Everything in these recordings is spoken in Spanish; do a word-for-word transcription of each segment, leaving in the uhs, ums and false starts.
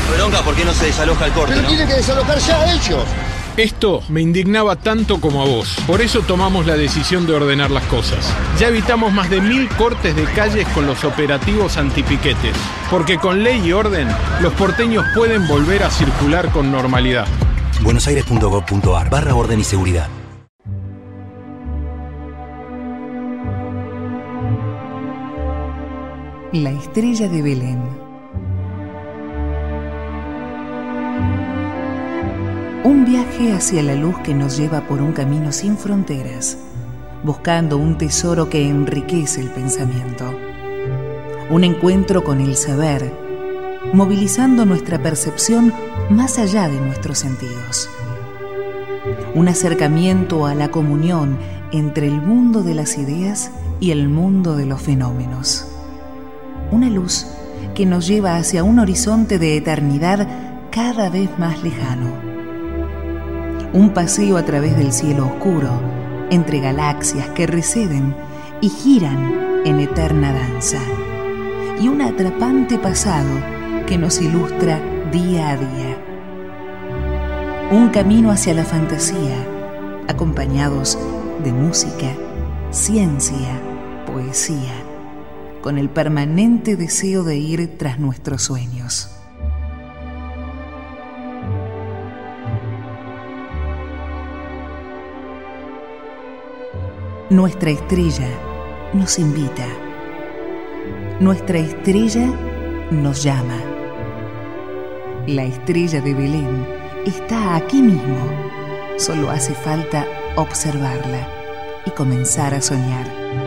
Bronca, ¿por qué no se desaloja el corte, Pero no? tienen que desalojar ya ellos. Esto me indignaba tanto como a vos. Por eso tomamos la decisión de ordenar las cosas. Ya evitamos más de mil cortes de calles con los operativos antipiquetes. Porque con ley y orden, los porteños pueden volver a circular con normalidad. buenosaires.gov.ar barra orden y seguridad. La estrella de Belén. Un viaje hacia la luz que nos lleva por un camino sin fronteras, buscando un tesoro que enriquece el pensamiento. Un encuentro con el saber, movilizando nuestra percepción más allá de nuestros sentidos. Un acercamiento a la comunión entre el mundo de las ideas y el mundo de los fenómenos. Una luz que nos lleva hacia un horizonte de eternidad cada vez más lejano. Un paseo a través del cielo oscuro, entre galaxias que receden y giran en eterna danza. Y un atrapante pasado que nos ilustra día a día. Un camino hacia la fantasía, acompañados de música, ciencia, poesía, con el permanente deseo de ir tras nuestros sueños. Nuestra estrella nos invita. Nuestra estrella nos llama. La estrella de Belén está aquí mismo. Solo hace falta observarla y comenzar a soñar.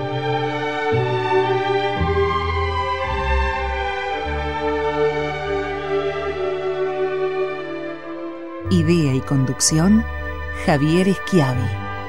Idea y conducción, Javier Schiavi.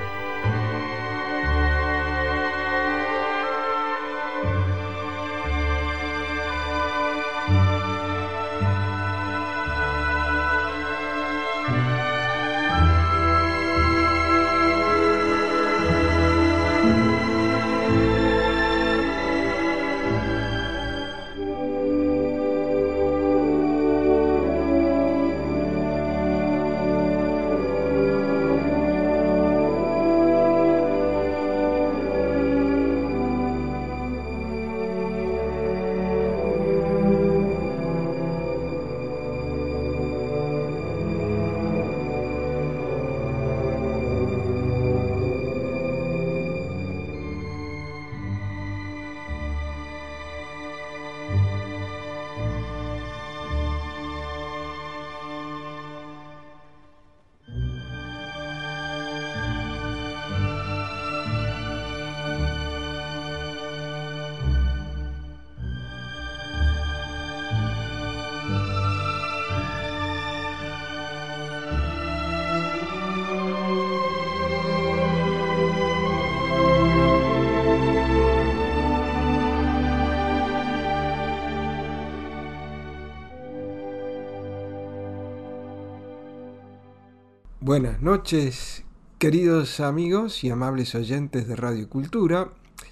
Buenas noches, queridos amigos y amables oyentes de Radio Cultura.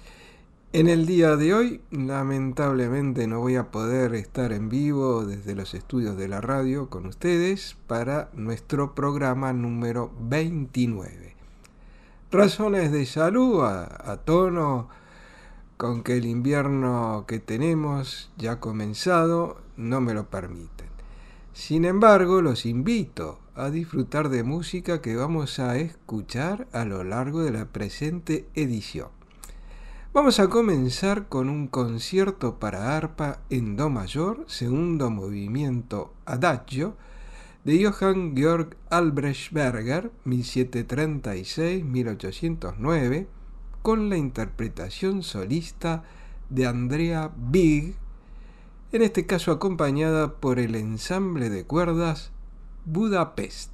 En el día de hoy, lamentablemente no voy a poder estar en vivo desde los estudios de la radio con ustedes para nuestro programa número veintinueve. Razones de salud a, a tono con que el invierno que tenemos ya ha comenzado no me lo permiten. Sin embargo, los invito a disfrutar de música que vamos a escuchar a lo largo de la presente edición. Vamos a comenzar con un concierto para arpa en do mayor, segundo movimiento Adagio, de Johann Georg Albrecht Berger, mil setecientos treinta y seis a mil ochocientos nueve, con la interpretación solista de Andrea Big, en este caso acompañada por el ensamble de cuerdas Budapest.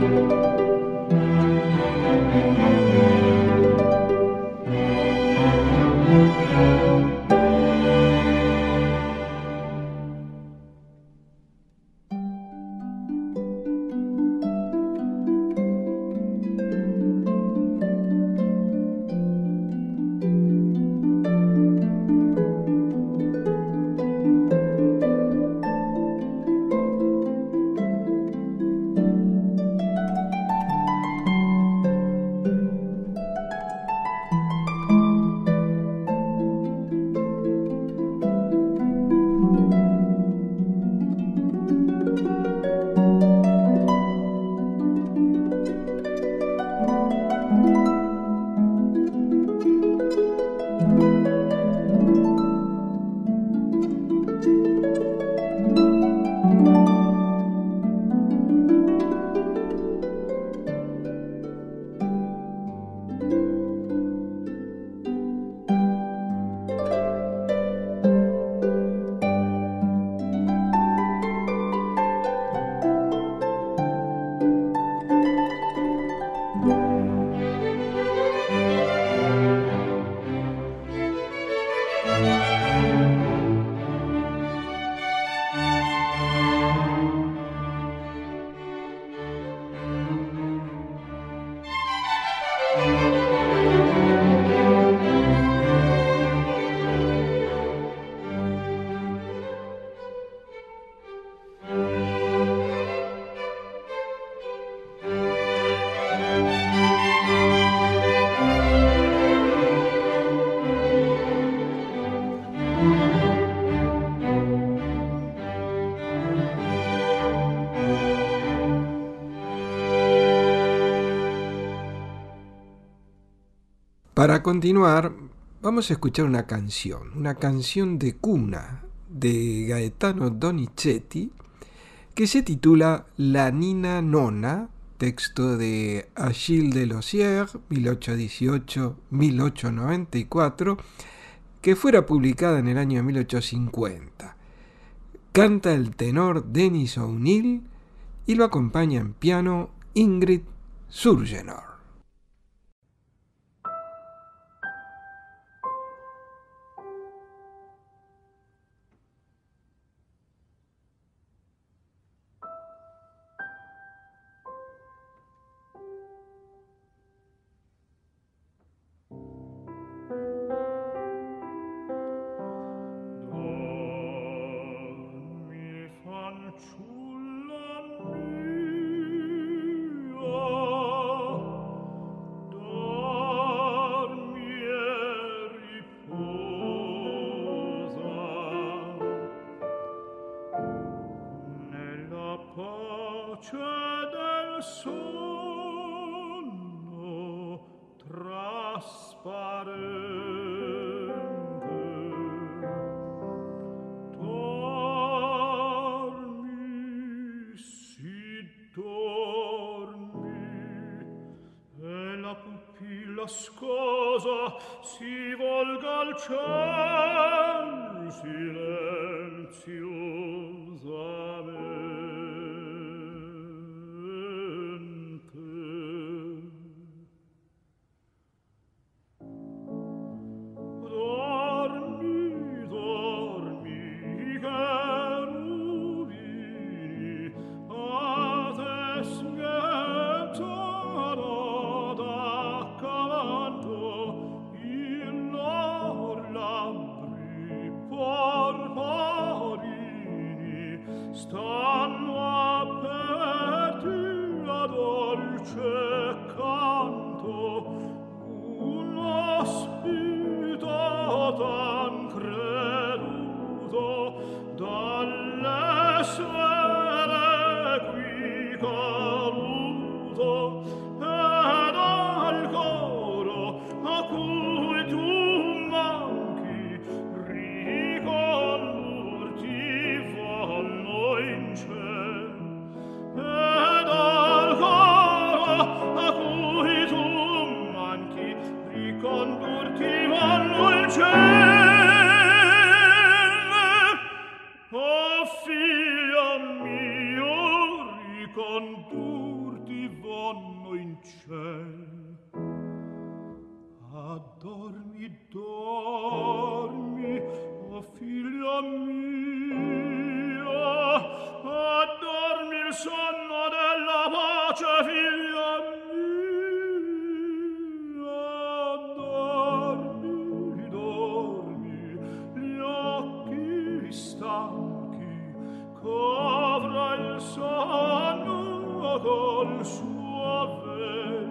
Para continuar, vamos a escuchar una canción, una canción de cuna de Gaetano Donizetti, que se titula La Nina Nona, texto de Achille Delosier, mil ochocientos dieciocho a mil ochocientos noventa y cuatro, que fuera publicada en el año mil ochocientos cincuenta. Canta el tenor Denis O'Neill y lo acompaña en piano Ingrid Surgenor. Scosa si volga al ciel silenziosamente. Dormi, dormi, cherubini, adesso mietterò d'accanto il lor labbri porpori ciel. Addormi, dormi, o figlia mia, addormi il sonno della pace, figlia mia, dormi, dormi, gli occhi stanchi, copra il sonno col suo vel.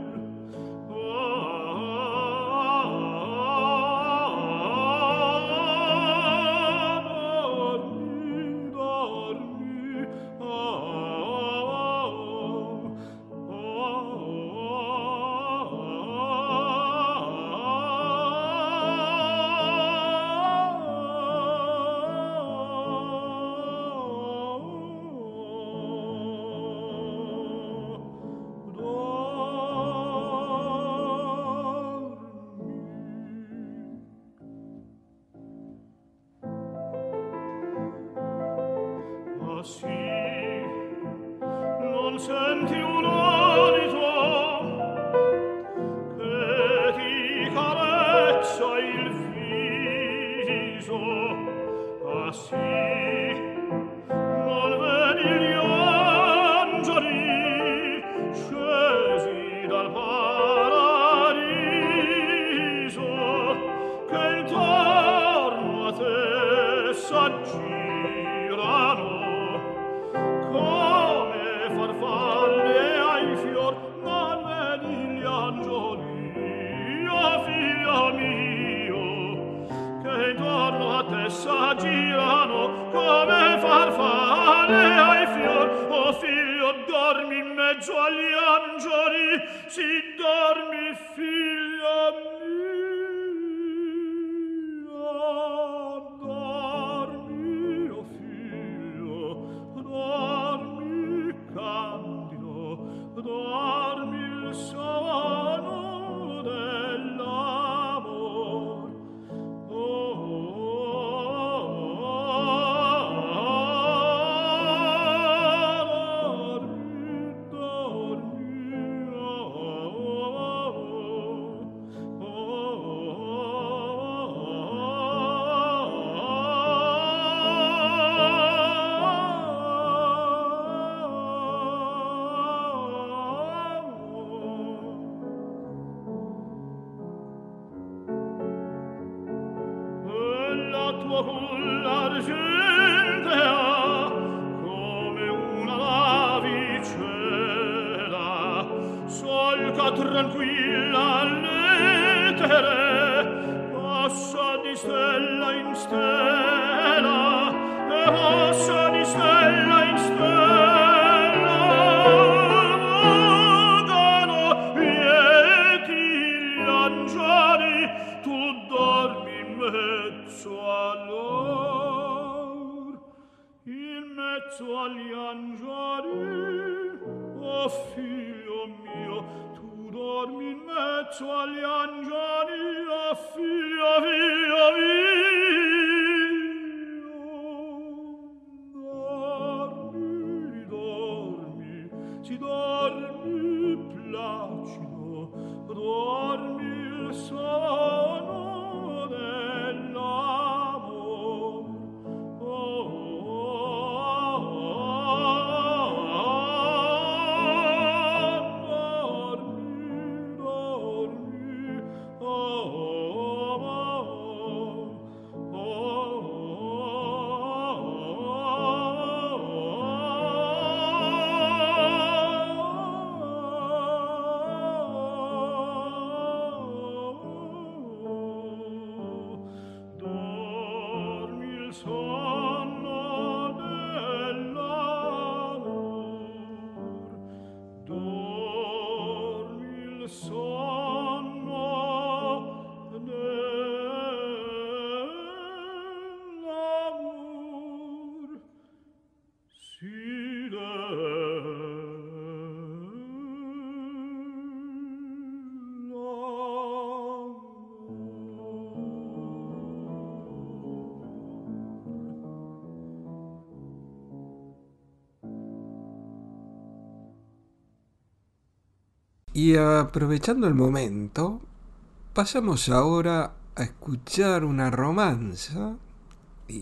Y aprovechando el momento, pasamos ahora a escuchar una romanza y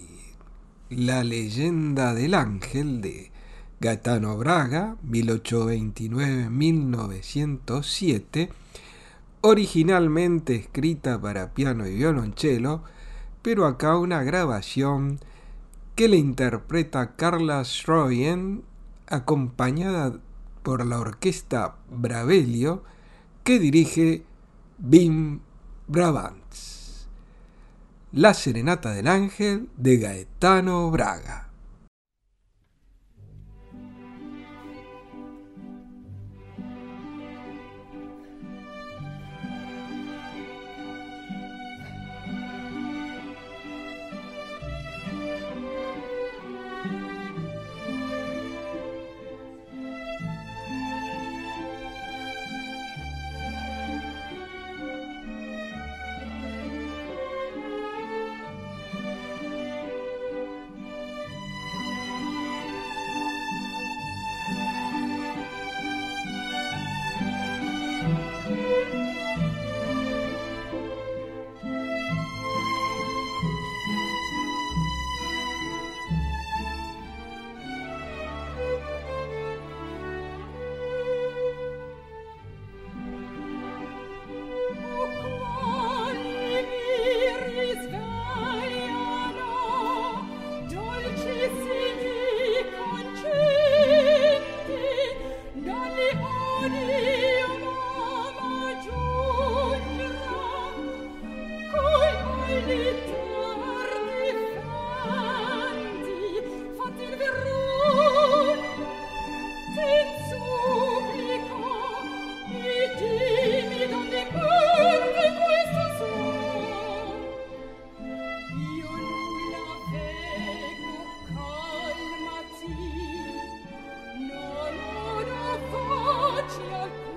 La leyenda del ángel de Gaetano Braga, mil ochocientos veintinueve a mil novecientos siete, originalmente escrita para piano y violonchelo, pero acá una grabación que le interpreta Carla Stroyan, acompañada por la orquesta Bravelio, que dirige Wim Brabants. La serenata del ángel de Gaetano Braga. Ci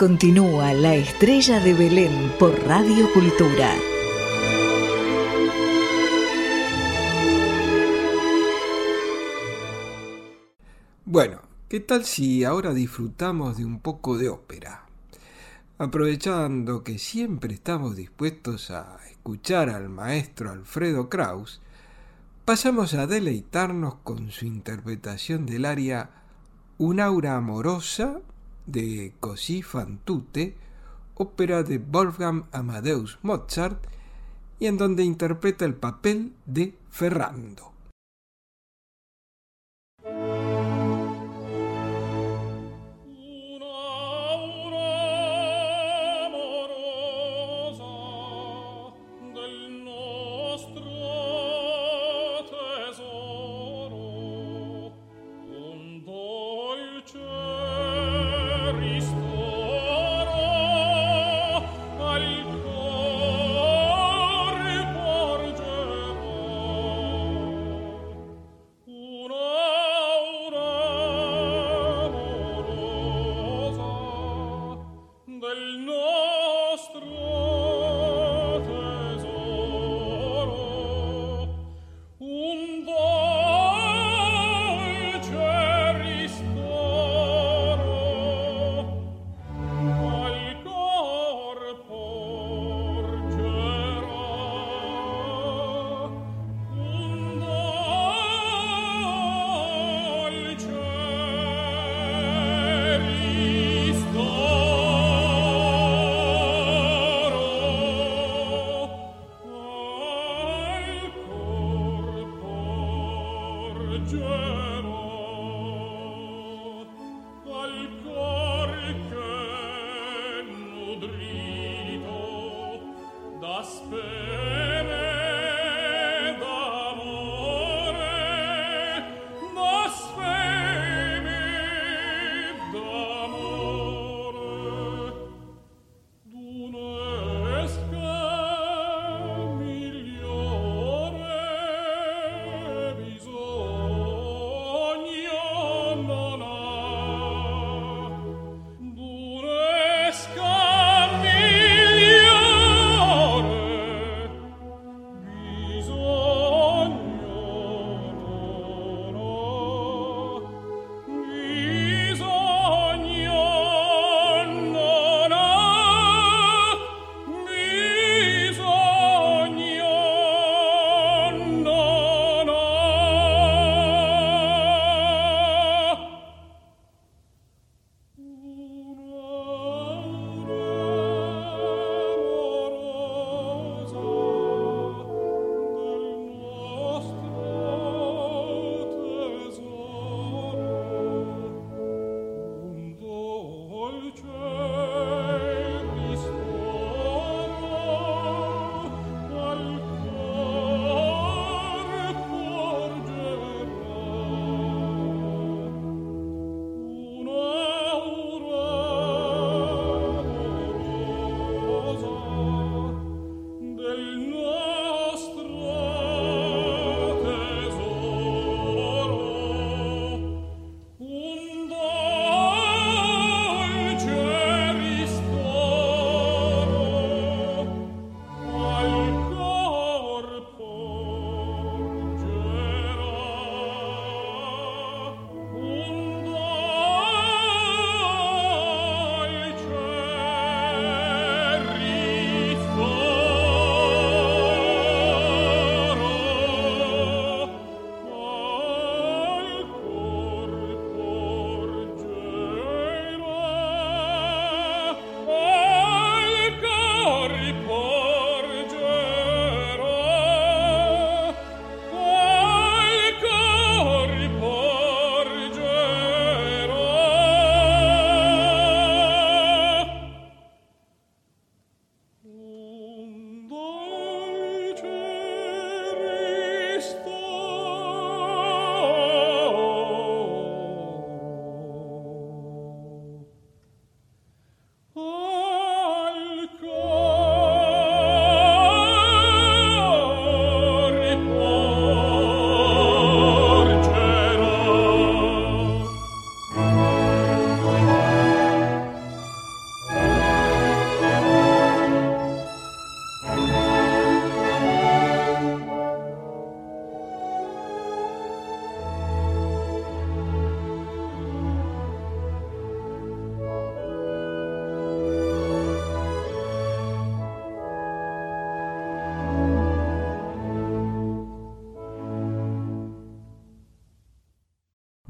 continúa La Estrella de Belén por Radio Cultura. Bueno, ¿qué tal si ahora disfrutamos de un poco de ópera? Aprovechando que siempre estamos dispuestos a escuchar al maestro Alfredo Kraus, pasamos a deleitarnos con su interpretación del aria Un'aura amorosa de Così fan tutte, ópera de Wolfgang Amadeus Mozart, y en donde interpreta el papel de Ferrando. Al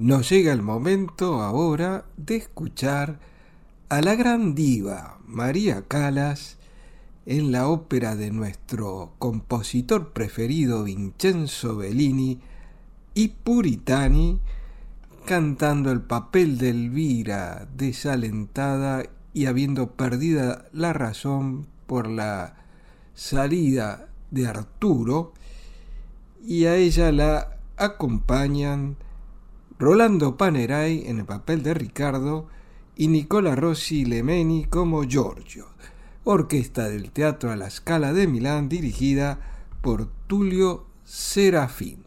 nos llega el momento ahora de escuchar a la gran diva María Callas en la ópera de nuestro compositor preferido Vincenzo Bellini, I Puritani, cantando el papel de Elvira desalentada y habiendo perdida la razón por la salida de Arturo, y a ella la acompañan Rolando Panerai en el papel de Ricardo y Nicola Rossi Lemeni como Giorgio, orquesta del Teatro alla Scala de Milán dirigida por Tullio Serafin.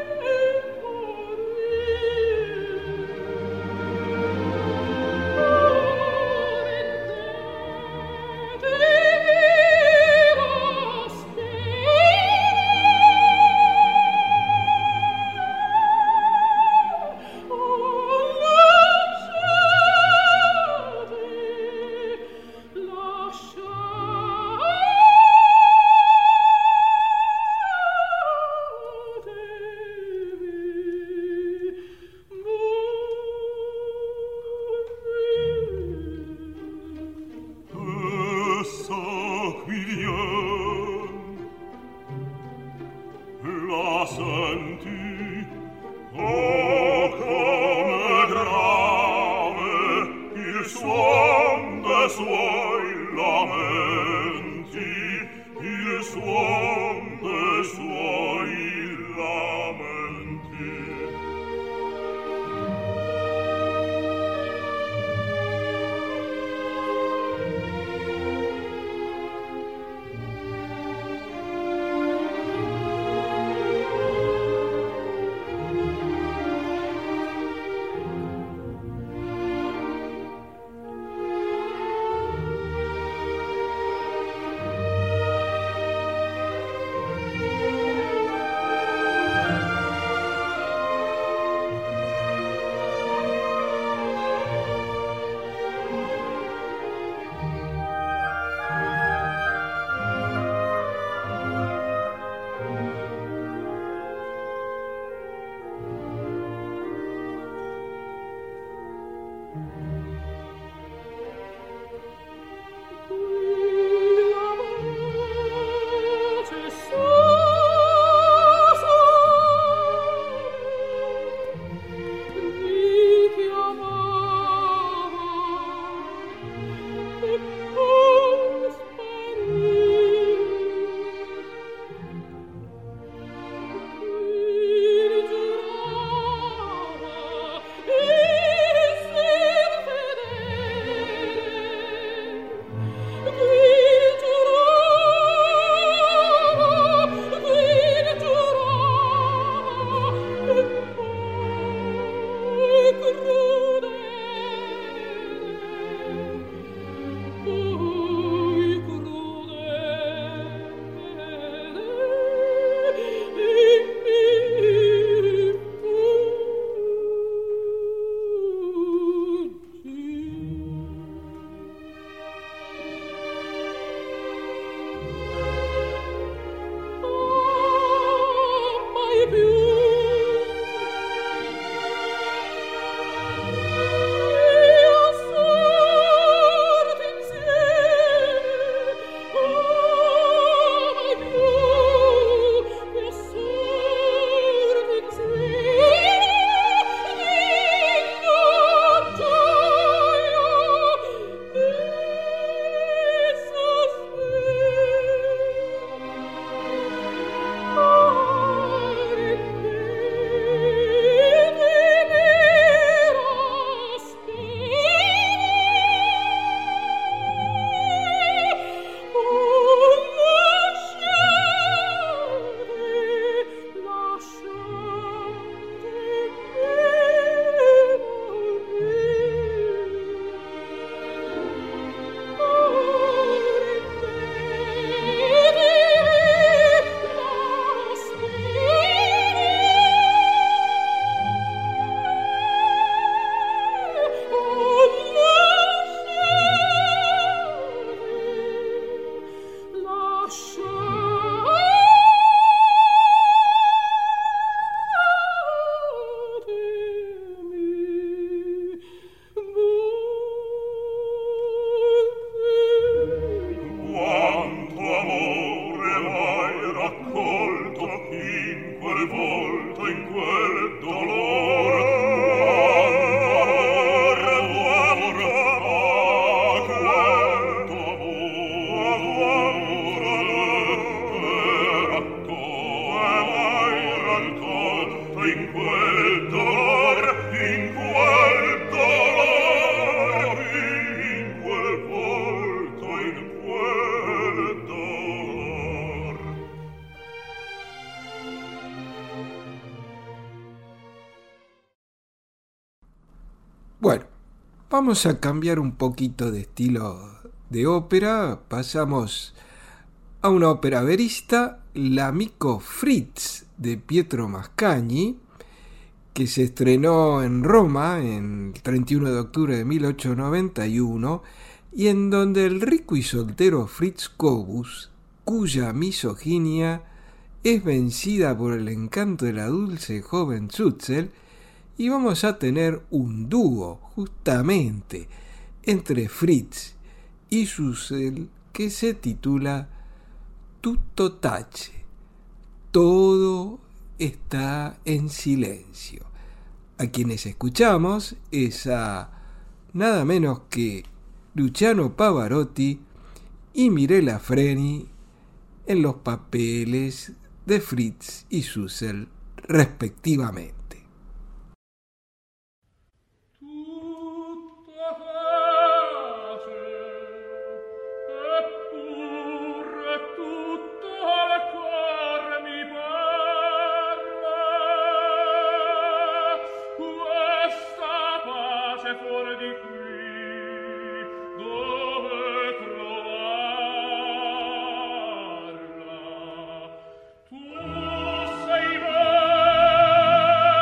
Oh Bueno, vamos a cambiar un poquito de estilo de ópera. Pasamos a una ópera verista, L'Amico Fritz, de Pietro Mascagni, que se estrenó en Roma en el treinta y uno de octubre de mil ochocientos noventa y uno, y en donde el rico y soltero Fritz Cobus, cuya misoginia es vencida por el encanto de la dulce joven Zutzel, y vamos a tener un dúo justamente entre Fritz y Zutzel que se titula Tutto tace, todo está en silencio. A quienes escuchamos es a nada menos que Luciano Pavarotti y Mirella Freni en los papeles de Fritz y Zutzel respectivamente. Tu sei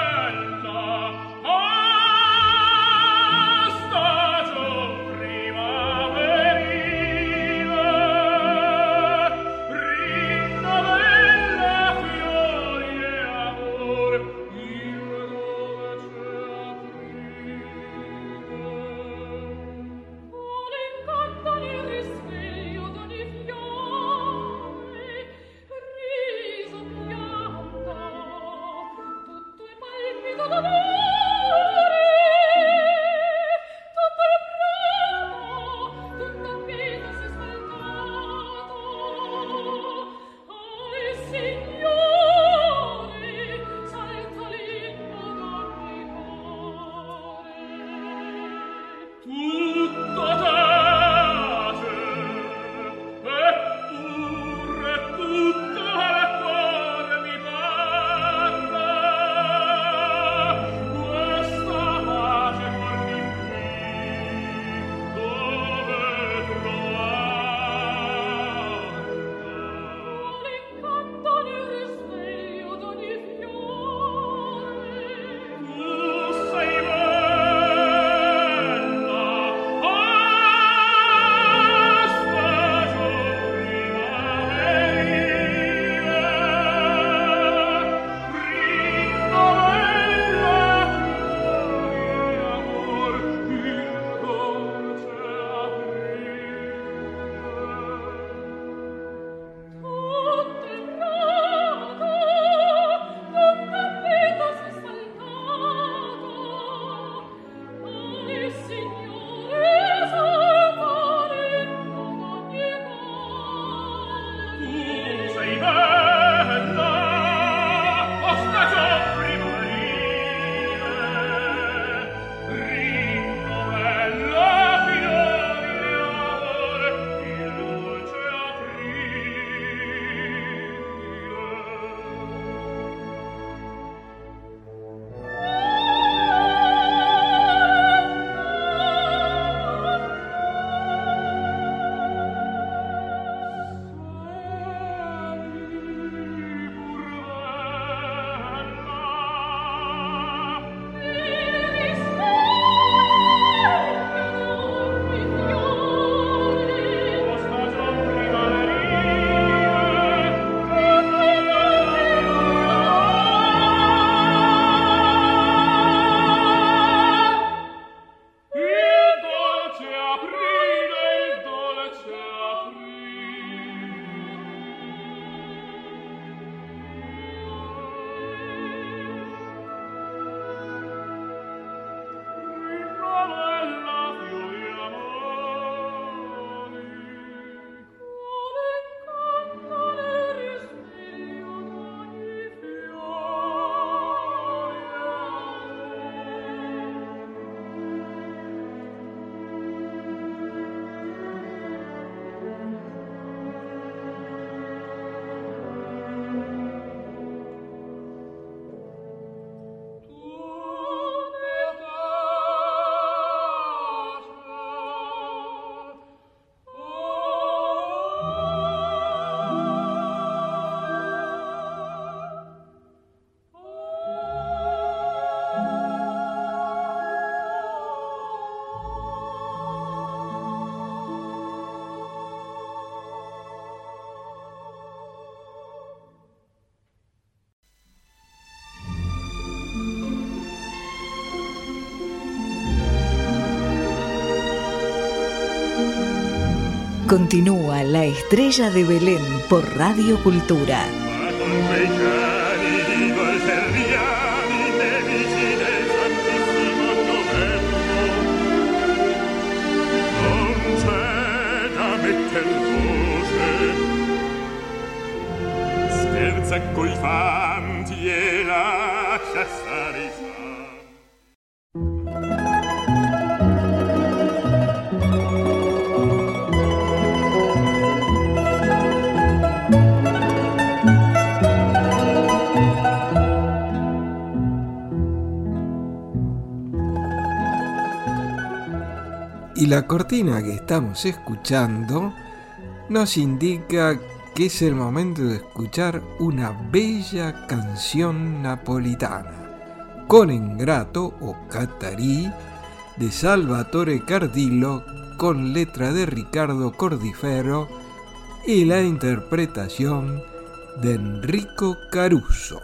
Continúa La Estrella de Belén por Radio Cultura. Scherza coi fanti e lascia stare i santi. Y la cortina que estamos escuchando nos indica que es el momento de escuchar una bella canción napolitana, Con Ingrato o Catarí, de Salvatore Cardillo, con letra de Ricardo Cordifero y la interpretación de Enrico Caruso.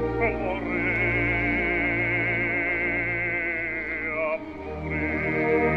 Amore, amore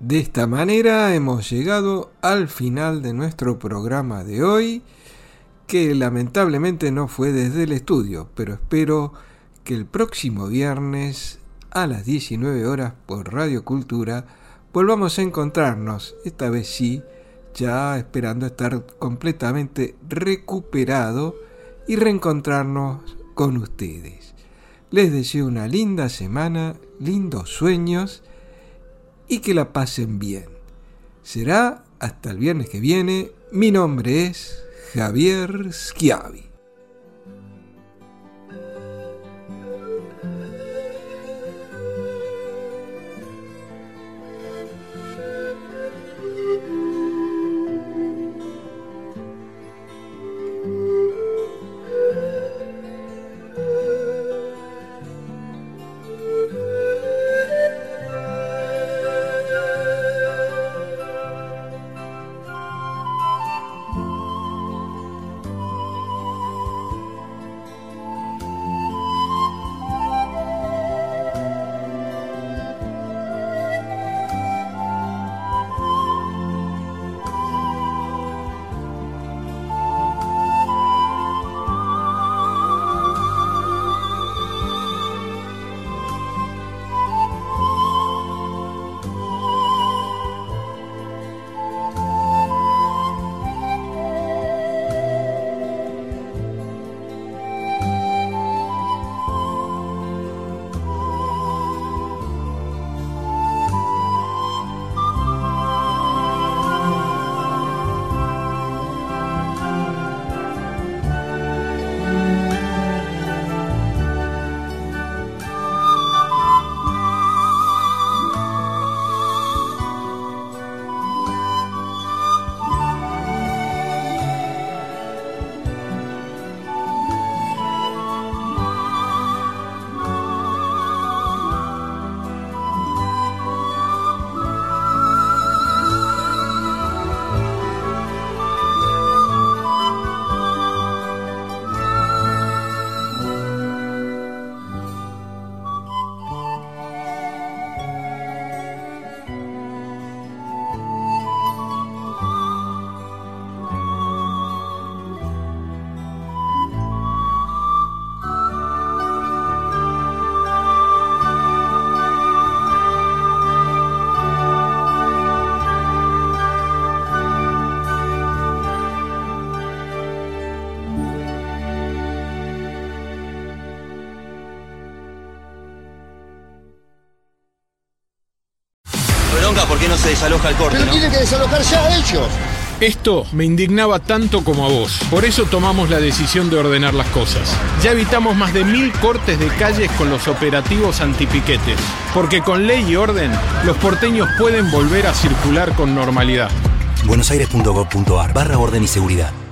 De esta manera hemos llegado al final de nuestro programa de hoy, que lamentablemente no fue desde el estudio, pero espero que el próximo viernes a las diecinueve horas por Radio Cultura volvamos a encontrarnos, esta vez sí, ya esperando estar completamente recuperado y reencontrarnos con ustedes. Les deseo una linda semana, lindos sueños y que la pasen bien. Será hasta el viernes que viene. Mi nombre es Javier Schiavi. ¿Por qué no se desaloja el corte? Pero ¿no? tienen que desalojar ya ellos. Esto me indignaba tanto como a vos. Por eso tomamos la decisión de ordenar las cosas. Ya evitamos más de mil cortes de calles con los operativos antipiquetes. Porque con ley y orden, los porteños pueden volver a circular con normalidad. buenosaires punto gov punto ar barra orden y seguridad.